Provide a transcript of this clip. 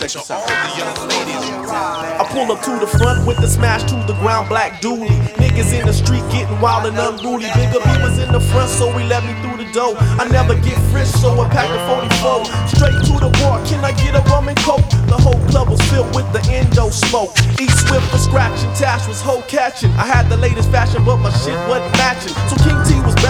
Check this out. I pull up to the front with the smash to the ground black dually. Niggas in the street getting wild and unruly. Bigger beavers in the front, so we let me through the door. I never get frisk, so I pack a 44. Straight to the bar, can I get a rum and coke? The whole club was filled with the endo smoke. East Swift was scratching, Tash was hoe catching. I had the latest fashion, but my shit wasn't matching. So King T was back.